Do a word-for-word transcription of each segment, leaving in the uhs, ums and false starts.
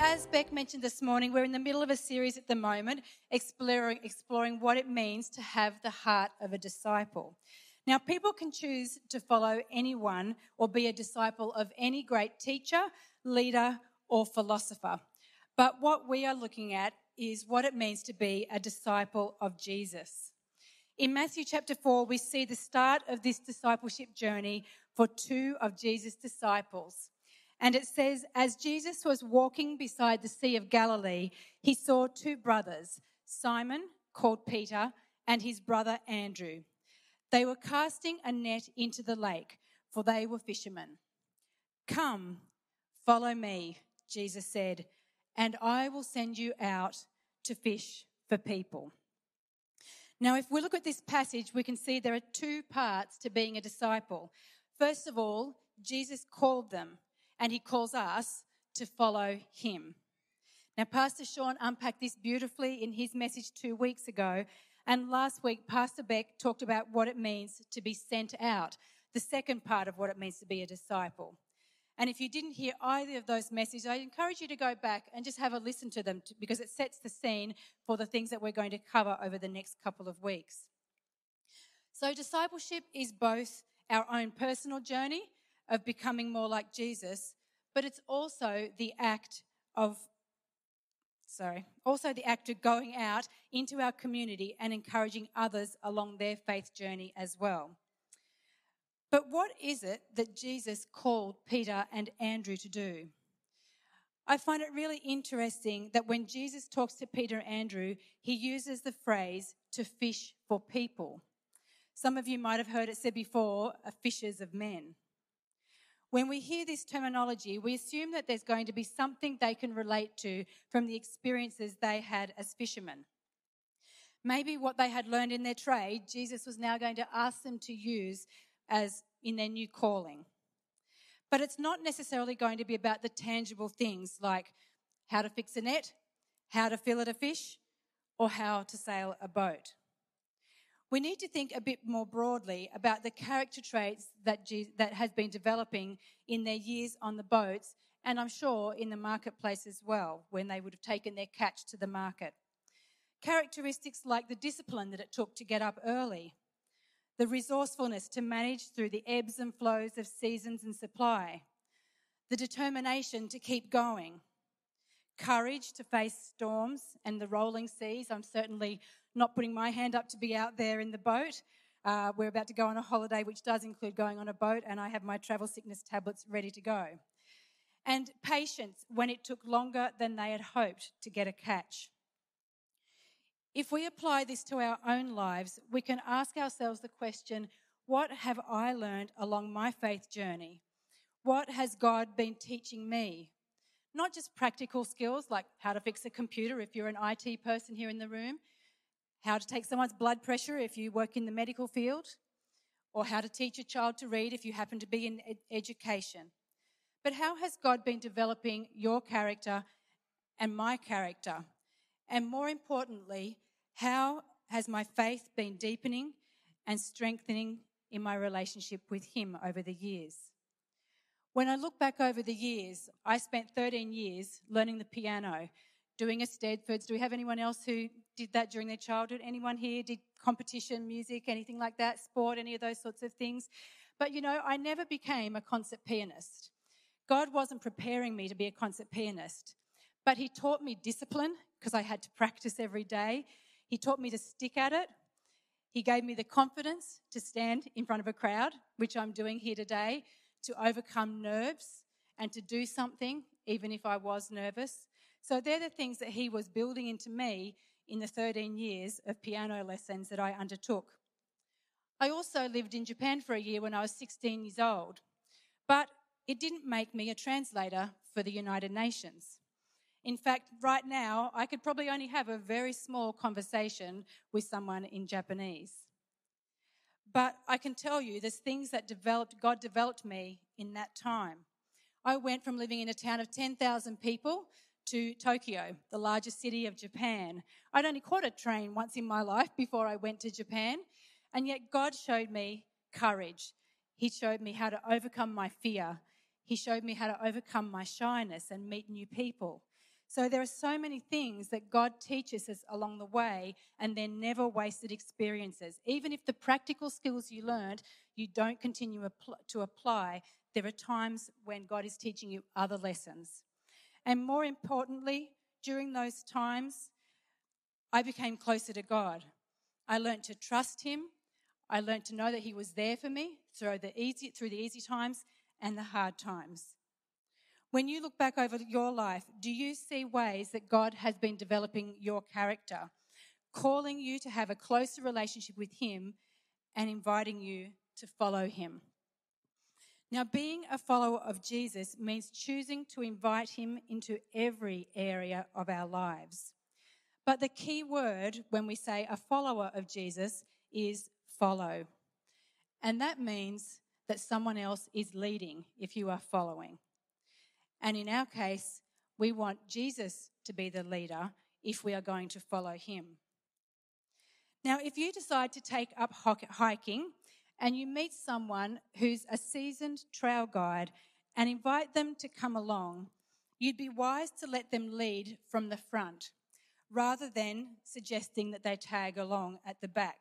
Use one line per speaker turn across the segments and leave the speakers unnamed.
as Beck mentioned this morning, we're in the middle of a series at the moment exploring, exploring what it means to have the heart of a disciple. Now, people can choose to follow anyone or be a disciple of any great teacher, leader, or philosopher. But what we are looking at is what it means to be a disciple of Jesus. In Matthew chapter four, we see the start of this discipleship journey for two of Jesus' disciples. And it says, as Jesus was walking beside the Sea of Galilee, he saw two brothers, Simon, called Peter, and his brother Andrew. They were casting a net into the lake, for they were fishermen. "Come, follow me," Jesus said, "and I will send you out to fish for people." Now, if we look at this passage, we can see there are two parts to being a disciple. First of all, Jesus called them, and he calls us to follow him. Now, Pastor Sean unpacked this beautifully in his message two weeks ago, and last week, Pastor Beck talked about what it means to be sent out, the second part of what it means to be a disciple. And if you didn't hear either of those messages, I encourage you to go back and just have a listen to them because it sets the scene for the things that we're going to cover over the next couple of weeks. So discipleship is both our own personal journey of becoming more like Jesus, but it's also the act of, sorry, also the act of going out into our community and encouraging others along their faith journey as well. But what is it that Jesus called Peter and Andrew to do? I find it really interesting that when Jesus talks to Peter and Andrew, he uses the phrase to fish for people. Some of you might have heard it said before, fishers of men. When we hear this terminology, we assume that there's going to be something they can relate to from the experiences they had as fishermen. Maybe what they had learned in their trade, Jesus was now going to ask them to use as in their new calling. But it's not necessarily going to be about the tangible things like how to fix a net, how to fillet a fish, or how to sail a boat. We need to think a bit more broadly about the character traits that Jesus, that has been developing in their years on the boats, and I'm sure in the marketplace as well, when they would have taken their catch to the market. Characteristics like the discipline that it took to get up early, the resourcefulness to manage through the ebbs and flows of seasons and supply, the determination to keep going, courage to face storms and the rolling seas. I'm certainly not putting my hand up to be out there in the boat. Uh, we're about to go on a holiday, which does include going on a boat, and I have my travel sickness tablets ready to go. And patience when it took longer than they had hoped to get a catch. If we apply this to our own lives, we can ask ourselves the question, what have I learned along my faith journey? What has God been teaching me? Not just practical skills like how to fix a computer if you're an I T person here in the room, how to take someone's blood pressure if you work in the medical field, or how to teach a child to read if you happen to be in ed- education. But how has God been developing your character and my character? And more importantly, how has my faith been deepening and strengthening in my relationship with him over the years? When I look back over the years, I spent thirteen years learning the piano, doing a Stedfords. Do we have anyone else who did that during their childhood? Anyone here did competition, music, anything like that, sport, any of those sorts of things? But, you know, I never became a concert pianist. God wasn't preparing me to be a concert pianist, but he taught me discipline because I had to practice every day. He taught me to stick at it. He gave me the confidence to stand in front of a crowd, which I'm doing here today, to overcome nerves and to do something even if I was nervous. So they're the things that he was building into me in the thirteen years of piano lessons that I undertook. I also lived in Japan for a year when I was sixteen years old, but it didn't make me a translator for the United Nations. In fact, right now, I could probably only have a very small conversation with someone in Japanese. But I can tell you there's things that developed, God developed me in that time. I went from living in a town of ten thousand people to Tokyo, the largest city of Japan. I'd only caught a train once in my life before I went to Japan, and yet God showed me courage. He showed me how to overcome my fear. He showed me how to overcome my shyness and meet new people. So there are so many things that God teaches us along the way, and they're never wasted experiences. Even if the practical skills you learned, you don't continue to apply, there are times when God is teaching you other lessons. And more importantly, during those times, I became closer to God. I learned to trust him. I learned to know that he was there for me through the easy, through the easy times and the hard times. When you look back over your life, do you see ways that God has been developing your character, calling you to have a closer relationship with him and inviting you to follow him? Now, being a follower of Jesus means choosing to invite him into every area of our lives. But the key word when we say a follower of Jesus is follow. And that means that someone else is leading if you are following. And in our case, we want Jesus to be the leader if we are going to follow him. Now, if you decide to take up hiking and you meet someone who's a seasoned trail guide and invite them to come along, you'd be wise to let them lead from the front rather than suggesting that they tag along at the back.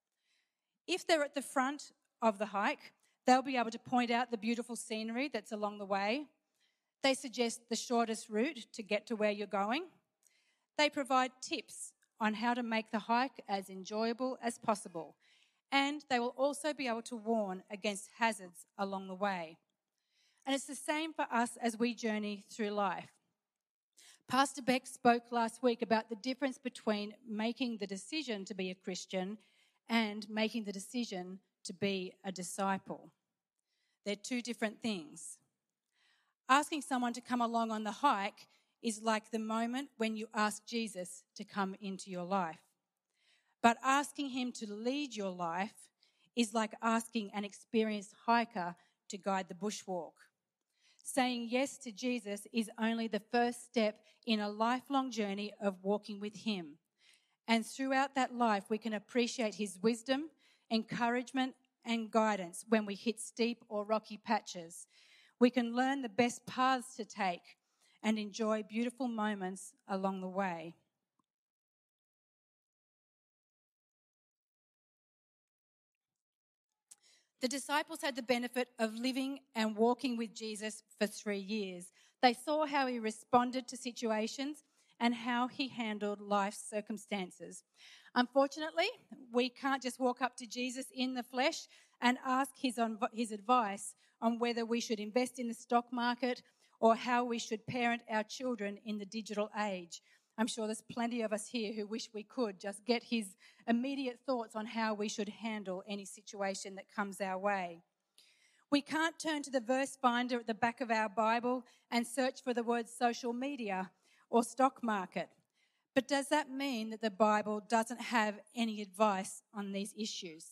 If they're at the front of the hike, they'll be able to point out the beautiful scenery that's along the way. They suggest the shortest route to get to where you're going. They provide tips on how to make the hike as enjoyable as possible. And they will also be able to warn against hazards along the way. And it's the same for us as we journey through life. Pastor Beck spoke last week about the difference between making the decision to be a Christian and making the decision to be a disciple. They're two different things. Asking someone to come along on the hike is like the moment when you ask Jesus to come into your life. But asking him to lead your life is like asking an experienced hiker to guide the bushwalk. Saying yes to Jesus is only the first step in a lifelong journey of walking with him. And throughout that life, we can appreciate his wisdom, encouragement, and guidance when we hit steep or rocky patches. We can learn the best paths to take and enjoy beautiful moments along the way. The disciples had the benefit of living and walking with Jesus for three years. They saw how he responded to situations and how he handled life's circumstances. Unfortunately, we can't just walk up to Jesus in the flesh and ask his, his advice on whether we should invest in the stock market or how we should parent our children in the digital age. I'm sure there's plenty of us here who wish we could just get his immediate thoughts on how we should handle any situation that comes our way. We can't turn to the verse finder at the back of our Bible and search for the words social media or stock market. But does that mean that the Bible doesn't have any advice on these issues?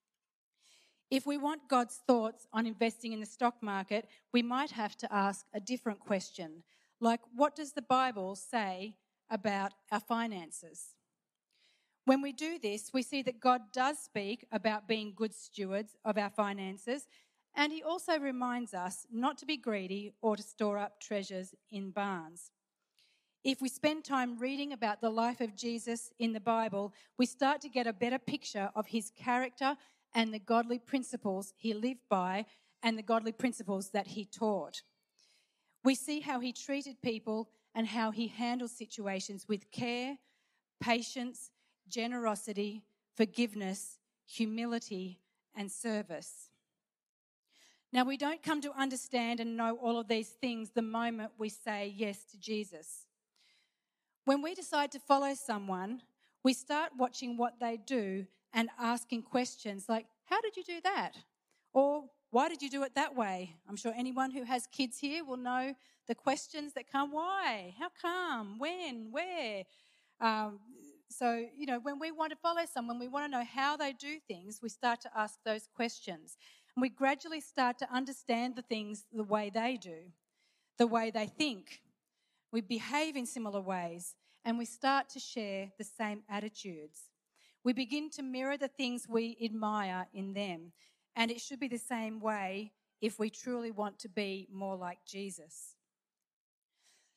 If we want God's thoughts on investing in the stock market, we might have to ask a different question, like what does the Bible say about our finances? When we do this, we see that God does speak about being good stewards of our finances, and he also reminds us not to be greedy or to store up treasures in barns. If we spend time reading about the life of Jesus in the Bible, we start to get a better picture of his character and the godly principles he lived by and the godly principles that he taught. We see how he treated people and how he handled situations with care, patience, generosity, forgiveness, humility, and service. Now, we don't come to understand and know all of these things the moment we say yes to Jesus. When we decide to follow someone, we start watching what they do and asking questions like, how did you do that? Or why did you do it that way? I'm sure anyone who has kids here will know the questions that come. Why? How come? When? Where? Um, so, you know, when we want to follow someone, we want to know how they do things, we start to ask those questions. And we gradually start to understand the things the way they do, the way they think. We behave in similar ways, and we start to share the same attitudes. We begin to mirror the things we admire in them, and it should be the same way if we truly want to be more like Jesus.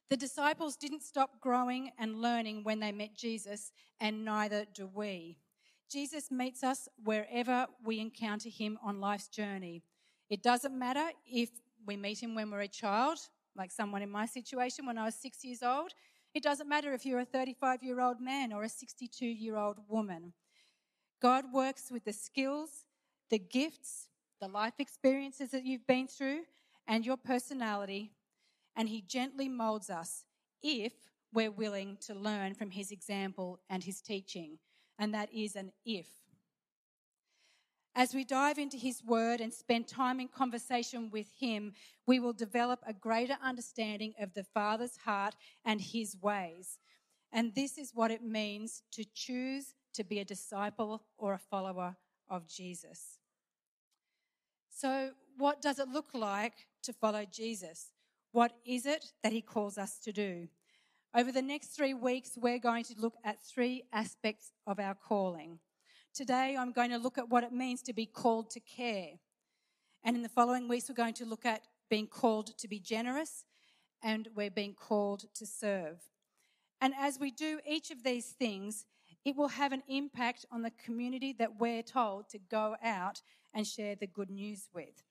The disciples didn't stop growing and learning when they met Jesus, and neither do we. Jesus meets us wherever we encounter him on life's journey. It doesn't matter if we meet him when we're a child, like someone in my situation when I was six years old. It doesn't matter if you're a thirty-five-year-old man or a sixty-two-year-old woman. God works with the skills, the gifts, the life experiences that you've been through, and your personality, and he gently molds us if we're willing to learn from his example and his teaching. And that is an if. As we dive into his word and spend time in conversation with him, we will develop a greater understanding of the Father's heart and his ways. And this is what it means to choose to be a disciple or a follower of Jesus. So, what does it look like to follow Jesus? What is it that he calls us to do? Over the next three weeks, we're going to look at three aspects of our calling. Today, I'm going to look at what it means to be called to care. And in the following weeks, we're going to look at being called to be generous, and we're being called to serve. And as we do each of these things, it will have an impact on the community that we're told to go out and share the good news with.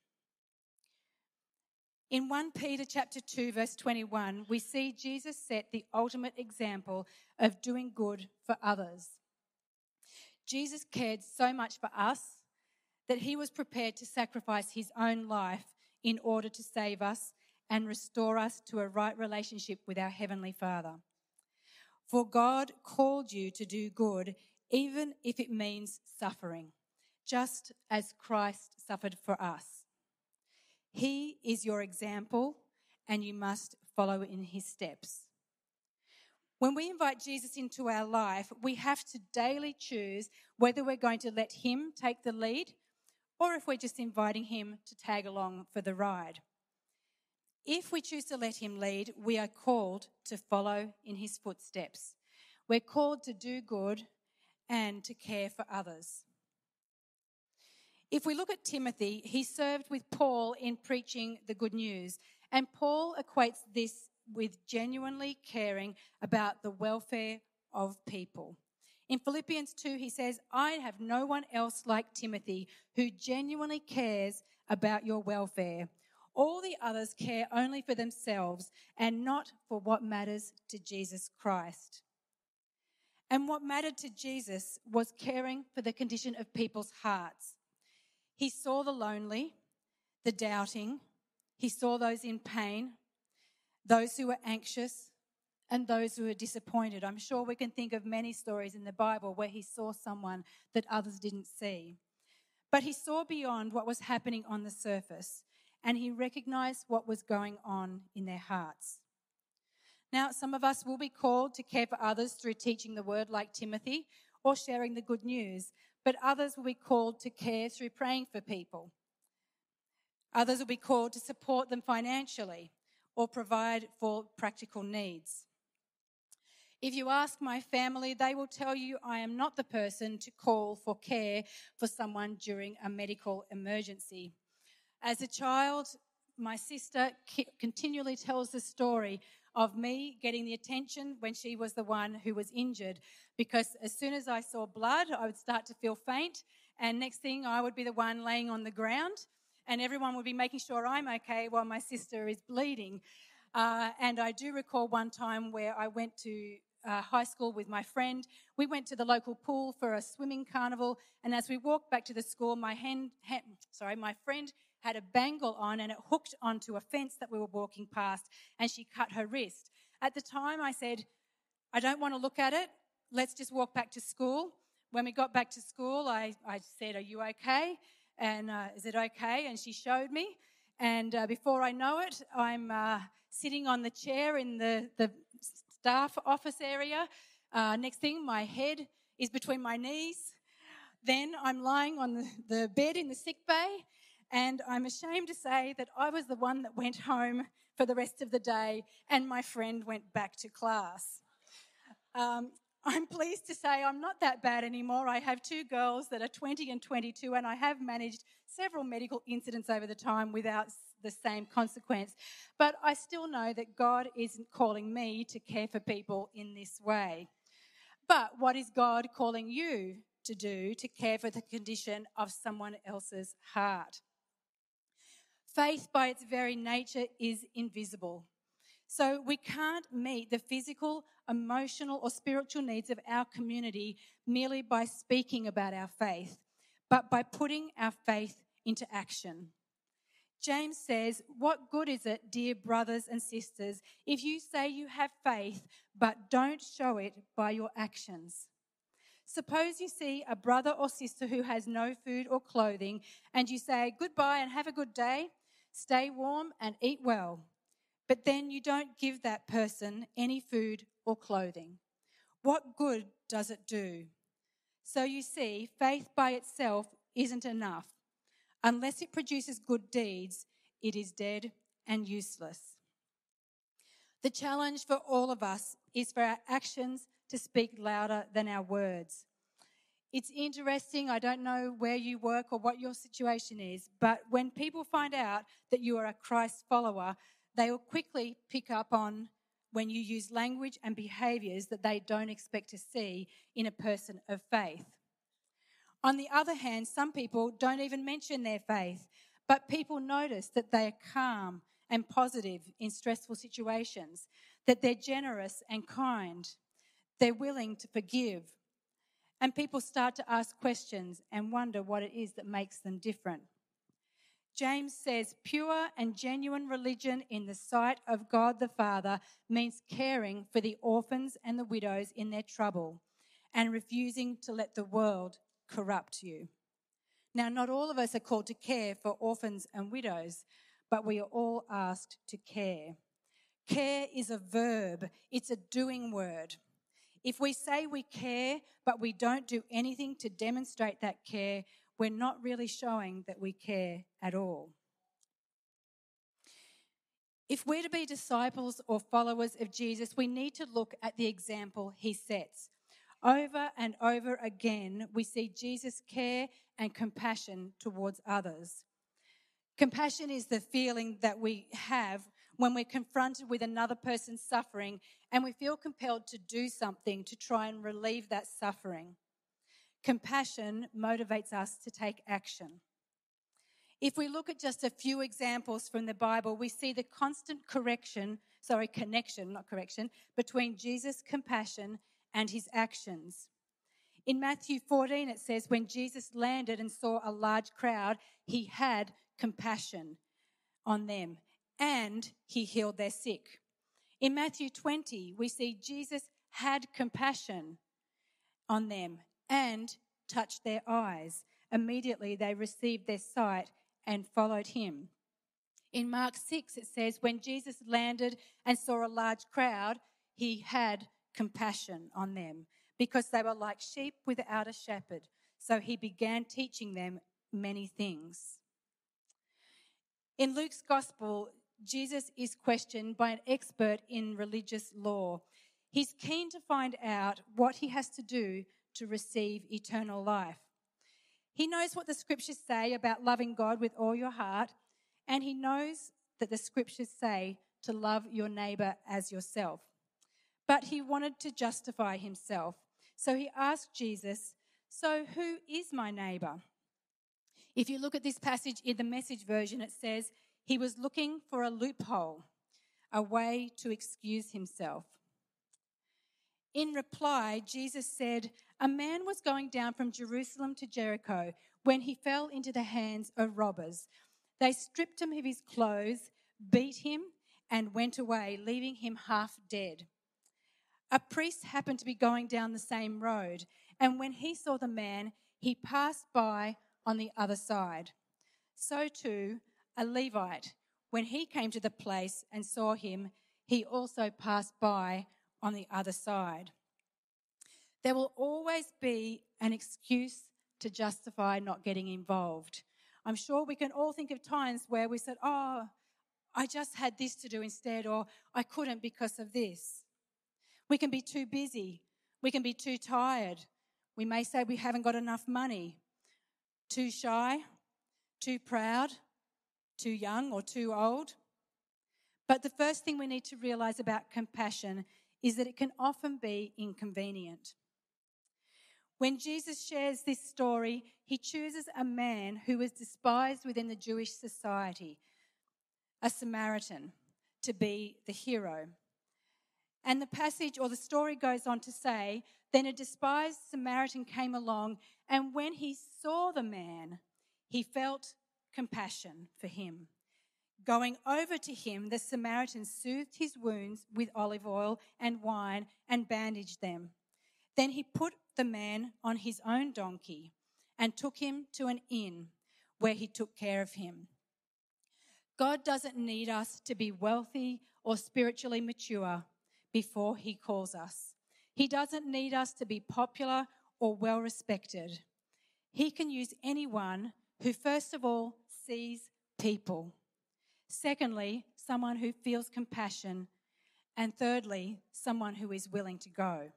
In First Peter chapter two, verse twenty-one, we see Jesus set the ultimate example of doing good for others. Jesus cared so much for us that he was prepared to sacrifice his own life in order to save us and restore us to a right relationship with our Heavenly Father. For God called you to do good, even if it means suffering, just as Christ suffered for us. He is your example, and you must follow in his steps. When we invite Jesus into our life, we have to daily choose whether we're going to let him take the lead or if we're just inviting him to tag along for the ride. If we choose to let him lead, we are called to follow in his footsteps. We're called to do good and to care for others. If we look at Timothy, he served with Paul in preaching the good news, and Paul equates this with genuinely caring about the welfare of people. In Philippians two, he says, I have no one else like Timothy who genuinely cares about your welfare. All the others care only for themselves and not for what matters to Jesus Christ. And what mattered to Jesus was caring for the condition of people's hearts. He saw the lonely, the doubting. He saw those in pain, those who were anxious, and those who were disappointed. I'm sure we can think of many stories in the Bible where he saw someone that others didn't see. But he saw beyond what was happening on the surface, and he recognized what was going on in their hearts. Now, some of us will be called to care for others through teaching the word like Timothy or sharing the good news, but others will be called to care through praying for people. Others will be called to support them financially or provide for practical needs. If you ask my family, they will tell you I am not the person to call for care for someone during a medical emergency. As a child, my sister continually tells the story of me getting the attention when she was the one who was injured, because as soon as I saw blood, I would start to feel faint, and next thing I would be the one laying on the ground, and everyone would be making sure I'm okay while my sister is bleeding. Uh, and I do recall one time where I went to uh, high school with my friend. We went to the local pool for a swimming carnival, and as we walked back to the school, my hand, hand sorry, my friend had a bangle on, and it hooked onto a fence that we were walking past, and she cut her wrist. At the time, I said, I don't want to look at it. Let's just walk back to school. When we got back to school, I, I said, are you okay? And uh, is it okay? And she showed me. And uh, before I know it, I'm uh, sitting on the chair in the, the staff office area. Uh, next thing, my head is between my knees. Then I'm lying on the, the bed in the sick bay. And I'm ashamed to say that I was the one that went home for the rest of the day, and my friend went back to class. Um, I'm pleased to say I'm not that bad anymore. I have two girls that are twenty and twenty-two, and I have managed several medical incidents over the time without the same consequence. But I still know that God isn't calling me to care for people in this way. But what is God calling you to do to care for the condition of someone else's heart? Faith, by its very nature, is invisible. So we can't meet the physical, emotional, or spiritual needs of our community merely by speaking about our faith, but by putting our faith into action. James says, "What good is it, dear brothers and sisters, if you say you have faith, but don't show it by your actions? Suppose you see a brother or sister who has no food or clothing, and you say, 'Goodbye and have a good day. Stay warm and eat well.' But then you don't give that person any food or clothing. What good does it do? So you see, faith by itself isn't enough. Unless it produces good deeds, it is dead and useless." The challenge for all of us is for our actions to speak louder than our words. It's interesting, I don't know where you work or what your situation is, but when people find out that you are a Christ follower, they will quickly pick up on when you use language and behaviours that they don't expect to see in a person of faith. On the other hand, some people don't even mention their faith, but people notice that they are calm and positive in stressful situations, that they're generous and kind, they're willing to forgive, and people start to ask questions and wonder what it is that makes them different. James says, pure and genuine religion in the sight of God the Father means caring for the orphans and the widows in their trouble and refusing to let the world corrupt you. Now, not all of us are called to care for orphans and widows, but we are all asked to care. Care is a verb. It's a doing word. If we say we care, but we don't do anything to demonstrate that care, we're not really showing that we care at all. If we're to be disciples or followers of Jesus, we need to look at the example he sets. Over and over again, we see Jesus' care and compassion towards others. Compassion is the feeling that we have when we're confronted with another person's suffering and we feel compelled to do something to try and relieve that suffering. Compassion motivates us to take action. If we look at just a few examples from the Bible, we see the constant correction, sorry, connection, not correction, between Jesus' compassion and his actions. In Matthew fourteen, it says, when Jesus landed and saw a large crowd, he had compassion on them and he healed their sick. In Matthew twenty, we see Jesus had compassion on them and touched their eyes. Immediately they received their sight and followed him. In Mark six, it says, when Jesus landed and saw a large crowd, he had compassion on them because they were like sheep without a shepherd. So he began teaching them many things. In Luke's gospel, Jesus is questioned by an expert in religious law. He's keen to find out what he has to do to receive eternal life. He knows what the scriptures say about loving God with all your heart, and he knows that the scriptures say to love your neighbour as yourself. But he wanted to justify himself. So he asked Jesus, so who is my neighbour? If you look at this passage in the Message version, it says he was looking for a loophole, a way to excuse himself. In reply, Jesus said, a man was going down from Jerusalem to Jericho when he fell into the hands of robbers. They stripped him of his clothes, beat him, and went away, leaving him half dead. A priest happened to be going down the same road, and when he saw the man, he passed by on the other side. So too, a Levite, when he came to the place and saw him, he also passed by on the other side. There will always be an excuse to justify not getting involved. I'm sure we can all think of times where we said, oh, I just had this to do instead, or I couldn't because of this. We can be too busy. We can be too tired. We may say we haven't got enough money. Too shy, too proud, too young or too old. But the first thing we need to realise about compassion is that it can often be inconvenient. When Jesus shares this story, he chooses a man who was despised within the Jewish society, a Samaritan, to be the hero. And the passage or the story goes on to say, then a despised Samaritan came along, and when he saw the man, he felt compassion for him. Going over to him, the Samaritan soothed his wounds with olive oil and wine and bandaged them. Then he put the man on his own donkey and took him to an inn where he took care of him. God doesn't need us to be wealthy or spiritually mature before he calls us. He doesn't need us to be popular or well respected. He can use anyone who, first of all, sees people. Secondly, someone who feels compassion. And thirdly, someone who is willing to go.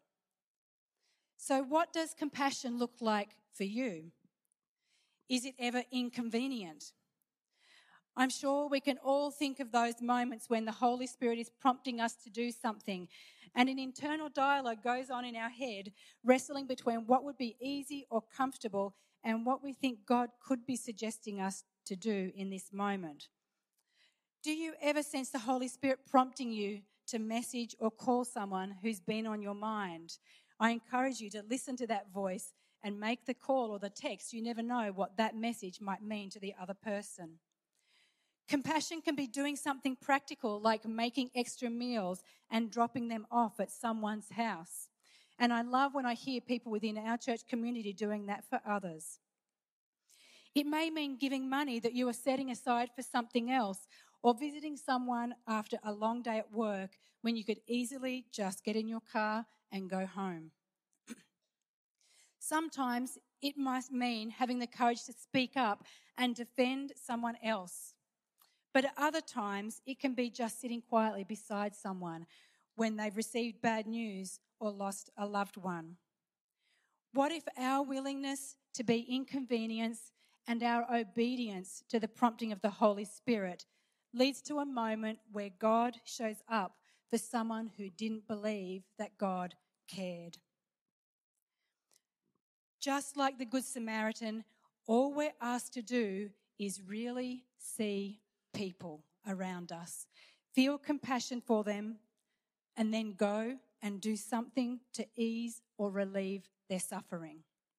So what does compassion look like for you? Is it ever inconvenient? I'm sure we can all think of those moments when the Holy Spirit is prompting us to do something and an internal dialogue goes on in our head, wrestling between what would be easy or comfortable and what we think God could be suggesting us to do in this moment. Do you ever sense the Holy Spirit prompting you to message or call someone who's been on your mind? I encourage you to listen to that voice and make the call or the text. You never know what that message might mean to the other person. Compassion can be doing something practical like making extra meals and dropping them off at someone's house. And I love when I hear people within our church community doing that for others. It may mean giving money that you are setting aside for something else, or visiting someone after a long day at work when you could easily just get in your car and go home. Sometimes it must mean having the courage to speak up and defend someone else. But at other times, it can be just sitting quietly beside someone when they've received bad news or lost a loved one. What if our willingness to be inconvenienced and our obedience to the prompting of the Holy Spirit leads to a moment where God shows up for someone who didn't believe that God cared? Just like the Good Samaritan, all we're asked to do is really see people around us, feel compassion for them, and then go and do something to ease or relieve their suffering.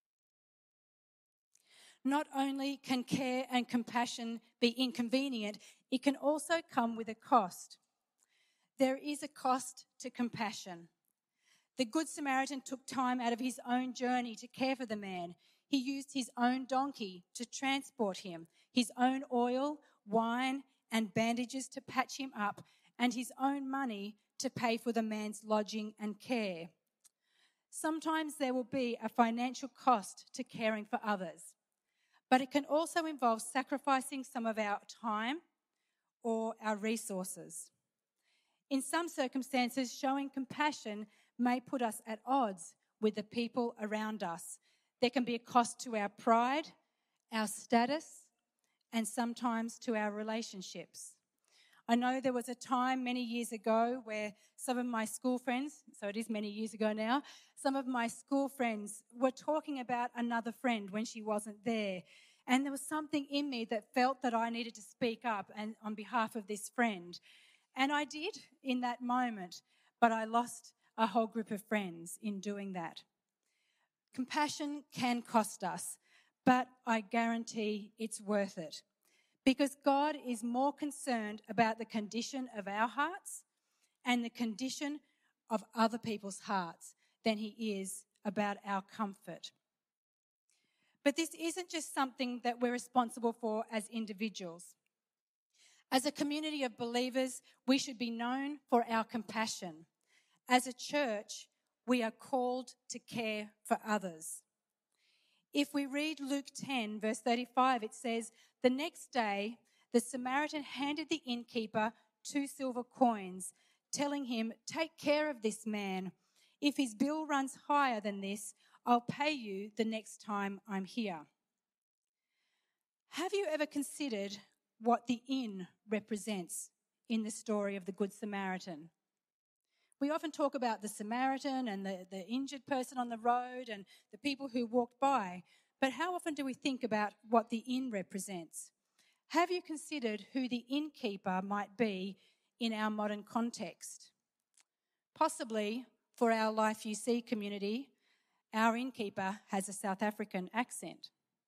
Not only can care and compassion be inconvenient, it can also come with a cost. There is a cost to compassion. The Good Samaritan took time out of his own journey to care for the man. He used his own donkey to transport him, his own oil, wine, and bandages to patch him up, and his own money to pay for the man's lodging and care. Sometimes there will be a financial cost to caring for others, but it can also involve sacrificing some of our time or our resources. In some circumstances, showing compassion may put us at odds with the people around us. There can be a cost to our pride, our status, and sometimes to our relationships. I know there was a time many years ago where some of my school friends, so it is many years ago now, some of my school friends were talking about another friend when she wasn't there. And there was something in me that felt that I needed to speak up and on behalf of this friend. And I did in that moment, but I lost a whole group of friends in doing that. Compassion can cost us, but I guarantee it's worth it, because God is more concerned about the condition of our hearts and the condition of other people's hearts than he is about our comfort. But this isn't just something that we're responsible for as individuals. As a community of believers, we should be known for our compassion. As a church, we are called to care for others. If we read Luke ten, verse thirty-five, it says, "The next day, the Samaritan handed the innkeeper two silver coins, telling him, 'Take care of this man. If his bill runs higher than this, I'll pay you the next time I'm here. Have you ever considered what the inn represents in the story of the Good Samaritan? We often talk about the Samaritan and the, the injured person on the road and the people who walked by, but how often do we think about what the inn represents? Have you considered who the innkeeper might be in our modern context? Possibly for our Life U C community, our innkeeper has a South African accent.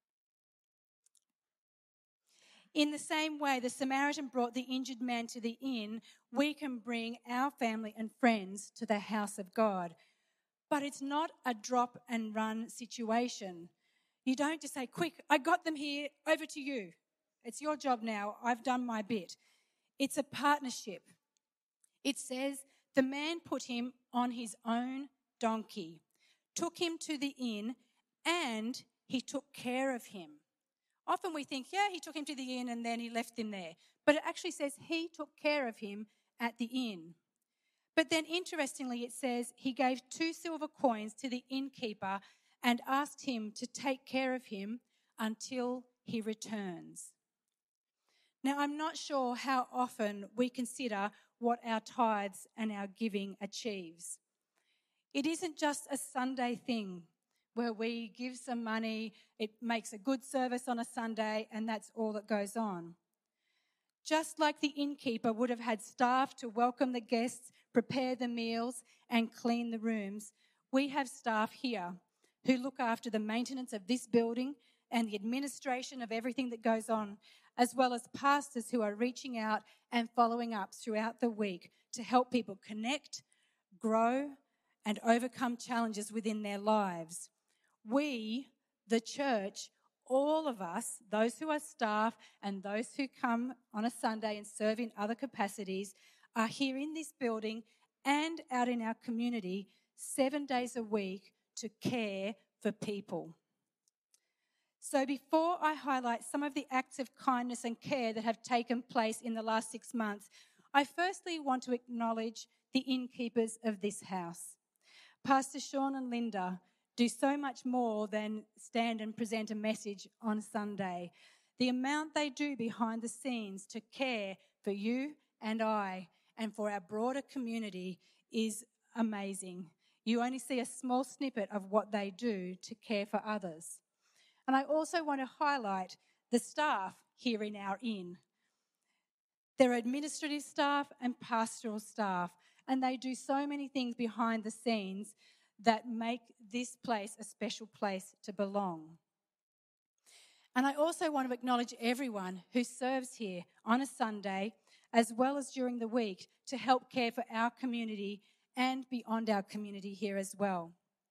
In the same way the Samaritan brought the injured man to the inn, we can bring our family and friends to the house of God. But it's not a drop and run situation. You don't just say, quick, I got them here, over to you. It's your job now, I've done my bit. It's a partnership. It says, the man put him on his own donkey, took him to the inn, and he took care of him. Often we think, yeah, he took him to the inn and then he left him there. But it actually says he took care of him at the inn. But then interestingly, it says he gave two silver coins to the innkeeper and asked him to take care of him until he returns. Now, I'm not sure how often we consider what our tithes and our giving achieves. It isn't just a Sunday thing where we give some money, it makes a good service on a Sunday, and that's all that goes on. Just like the innkeeper would have had staff to welcome the guests, prepare the meals, and clean the rooms, we have staff here who look after the maintenance of this building and the administration of everything that goes on, as well as pastors who are reaching out and following up throughout the week to help people connect, grow, and overcome challenges within their lives. We, the church, all of us, those who are staff and those who come on a Sunday and serve in other capacities, are here in this building and out in our community seven days a week to care for people. So before I highlight some of the acts of kindness and care that have taken place in the last six months, I firstly want to acknowledge the innkeepers of this house. Pastor Sean and Linda do so much more than stand and present a message on Sunday. The amount they do behind the scenes to care for you and I and for our broader community is amazing. You only see a small snippet of what they do to care for others. And I also want to highlight the staff here in our inn. There are administrative staff and pastoral staff, and they do so many things behind the scenes that make this place a special place to belong. And I also want to acknowledge everyone who serves here on a Sunday as well as during the week to help care for our community and beyond our community here as well.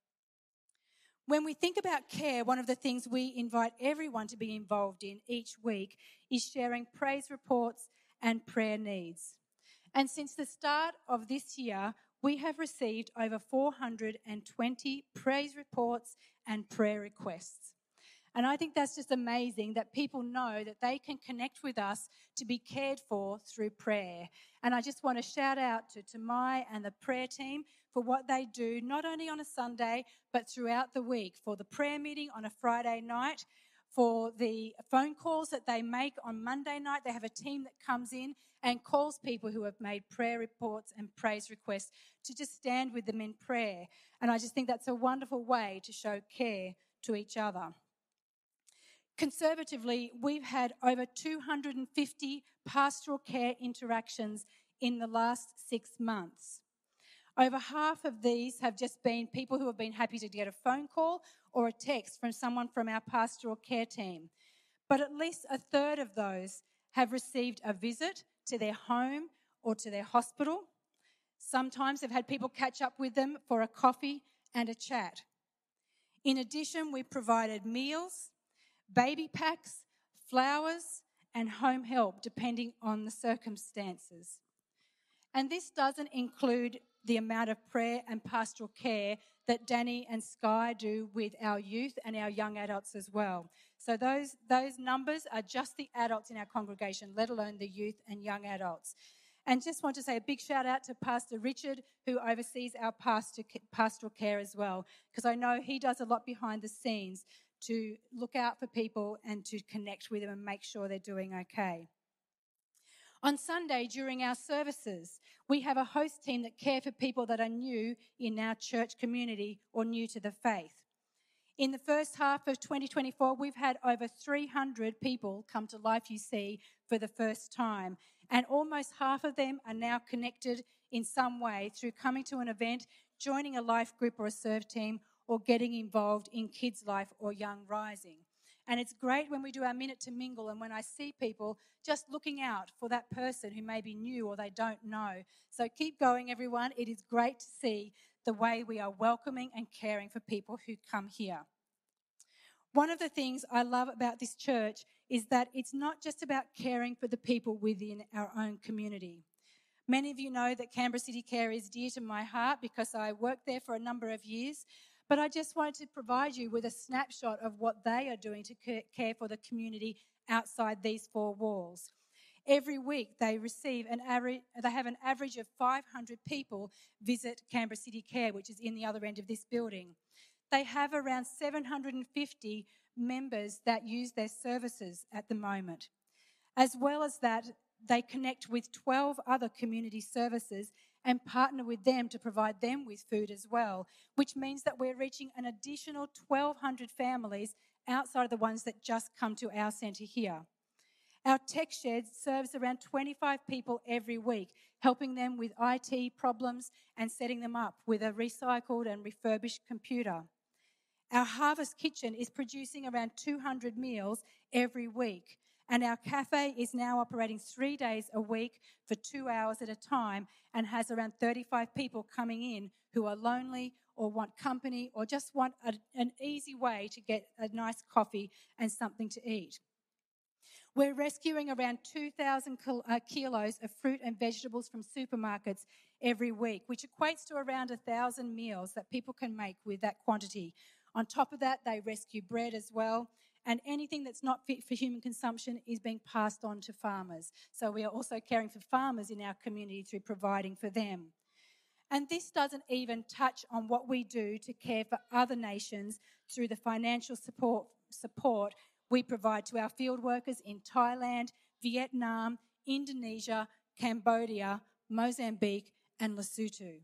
When we think about care, one of the things we invite everyone to be involved in each week is sharing praise reports and prayer needs. And since the start of this year, we have received over four hundred twenty praise reports and prayer requests. And I think that's just amazing that people know that they can connect with us to be cared for through prayer. And I just want to shout out to Tamai and the prayer team for what they do, not only on a Sunday, but throughout the week, for the prayer meeting on a Friday night, for the phone calls that they make on Monday night. They have a team that comes in and calls people who have made prayer reports and praise requests to just stand with them in prayer. And I just think that's a wonderful way to show care to each other. Conservatively, we've had over two hundred fifty pastoral care interactions in the last six months. Over half of these have just been people who have been happy to get a phone call or a text from someone from our pastoral care team. But at least a third of those have received a visit to their home or to their hospital. Sometimes they've had people catch up with them for a coffee and a chat. In addition, we've provided meals, baby packs, flowers, and home help depending on the circumstances. And this doesn't include the amount of prayer and pastoral care that Danny and Sky do with our youth and our young adults as well. So those, those numbers are just the adults in our congregation, let alone the youth and young adults. And just want to say a big shout out to Pastor Richard, who oversees our pastor, pastoral care as well, because I know he does a lot behind the scenes to look out for people and to connect with them and make sure they're doing okay. On Sunday, during our services, we have a host team that care for people that are new in our church community or new to the faith. In the first half of twenty twenty-four, we've had over three hundred people come to Life U C for the first time, and almost half of them are now connected in some way through coming to an event, joining a life group or a serve team, or getting involved in Kids Life or Young Rising. And it's great when we do our minute to mingle and when I see people just looking out for that person who may be new or they don't know. So keep going, everyone. It is great to see the way we are welcoming and caring for people who come here. One of the things I love about this church is that it's not just about caring for the people within our own community. Many of you know that Canberra City Care is dear to my heart because I worked there for a number of years, but I just wanted to provide you with a snapshot of what they are doing to care for the community outside these four walls. Every week they receive an average, they have an average of five hundred people visit Canberra City Care, which is in the other end of this building. They have around seven hundred fifty members that use their services at the moment. As well as that, they connect with twelve other community services and partner with them to provide them with food as well, which means that we're reaching an additional twelve hundred families outside of the ones that just come to our centre here. Our tech shed serves around twenty-five people every week, helping them with I T problems and setting them up with a recycled and refurbished computer. Our Harvest Kitchen is producing around two hundred meals every week, and our cafe is now operating three days a week for two hours at a time and has around thirty-five people coming in who are lonely or want company or just want a, an easy way to get a nice coffee and something to eat. We're rescuing around two thousand kilos of fruit and vegetables from supermarkets every week, which equates to around one thousand meals that people can make with that quantity. On top of that, they rescue bread as well, and anything that's not fit for human consumption is being passed on to farmers. So we are also caring for farmers in our community through providing for them. And this doesn't even touch on what we do to care for other nations through the financial support, support we provide to our field workers in Thailand, Vietnam, Indonesia, Cambodia, Mozambique, and Lesotho.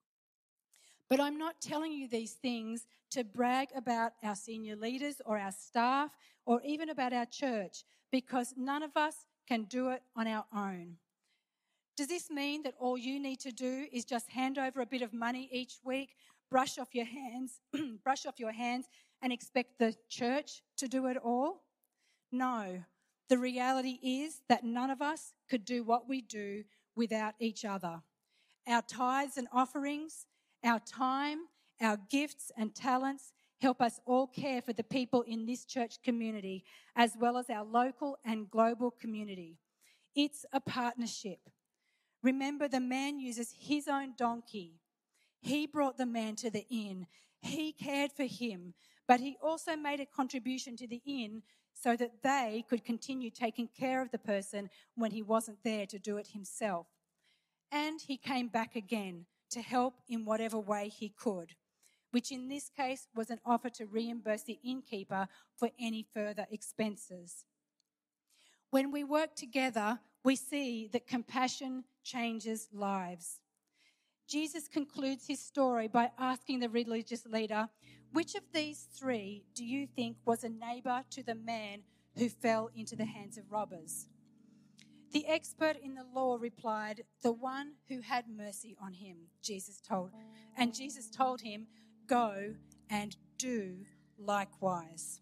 But I'm not telling you these things to brag about our senior leaders or our staff or even about our church, because none of us can do it on our own. Does this mean that all you need to do is just hand over a bit of money each week, brush off your hands, brush off your hands and expect the church to do it all? No. The reality is that none of us could do what we do without each other. Our tithes and offerings, our time, our gifts and talents help us all care for the people in this church community, as well as our local and global community. It's a partnership. Remember, the man uses his own donkey. He brought the man to the inn. He cared for him, but he also made a contribution to the inn so that they could continue taking care of the person when he wasn't there to do it himself. And he came back again to help in whatever way he could, which in this case was an offer to reimburse the innkeeper for any further expenses. When we work together, we see that compassion changes lives. Jesus concludes his story by asking the religious leader, which of these three do you think was a neighbour to the man who fell into the hands of robbers? The expert in the law replied, the one who had mercy on him, Jesus told. And Jesus told him, go and do likewise.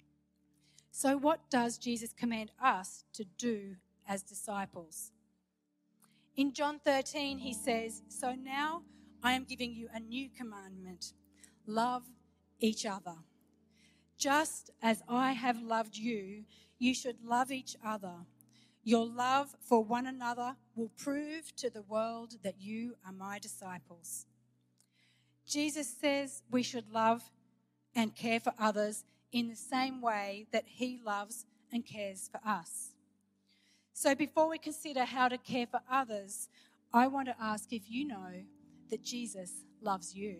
So what does Jesus command us to do as disciples? In John thirteen, he says, so now I am giving you a new commandment. Love each other. Just as I have loved you, you should love each other. Your love for one another will prove to the world that you are my disciples. Jesus says we should love and care for others in the same way that he loves and cares for us. So before we consider how to care for others, I want to ask if you know that Jesus loves you.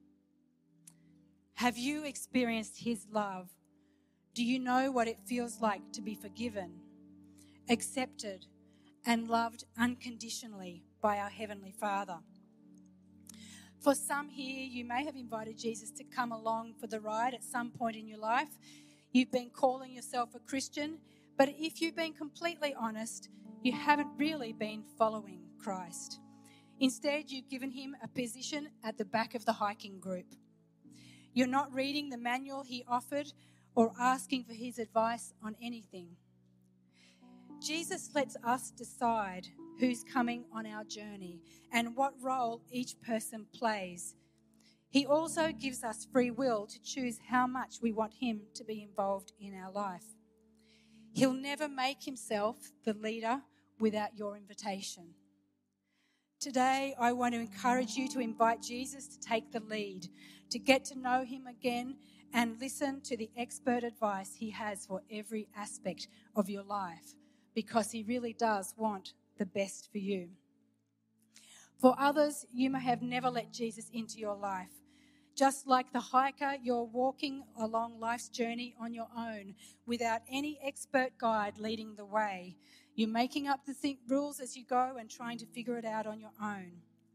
Have you experienced his love? Do you know what it feels like to be forgiven, accepted, and loved unconditionally by our Heavenly Father? For some here, you may have invited Jesus to come along for the ride at some point in your life. You've been calling yourself a Christian, but if you've been completely honest, you haven't really been following Christ. Instead, you've given him a position at the back of the hiking group. You're not reading the manual he offered or asking for his advice on anything. Jesus lets us decide who's coming on our journey and what role each person plays. He also gives us free will to choose how much we want him to be involved in our life. He'll never make himself the leader without your invitation. Today, I want to encourage you to invite Jesus to take the lead, to get to know him again and listen to the expert advice he has for every aspect of your life, because he really does want the best for you. For others, you may have never let Jesus into your life. Just like the hiker, you're walking along life's journey on your own without any expert guide leading the way. You're making up the th- rules as you go and trying to figure it out on your own.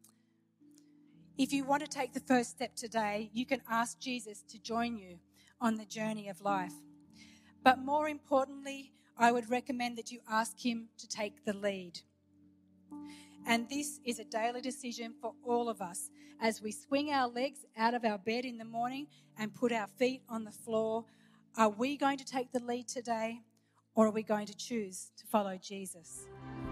If you want to take the first step today, you can ask Jesus to join you on the journey of life. But more importantly, I would recommend that you ask him to take the lead. And this is a daily decision for all of us as we swing our legs out of our bed in the morning and put our feet on the floor. Are we going to take the lead today, or are we going to choose to follow Jesus?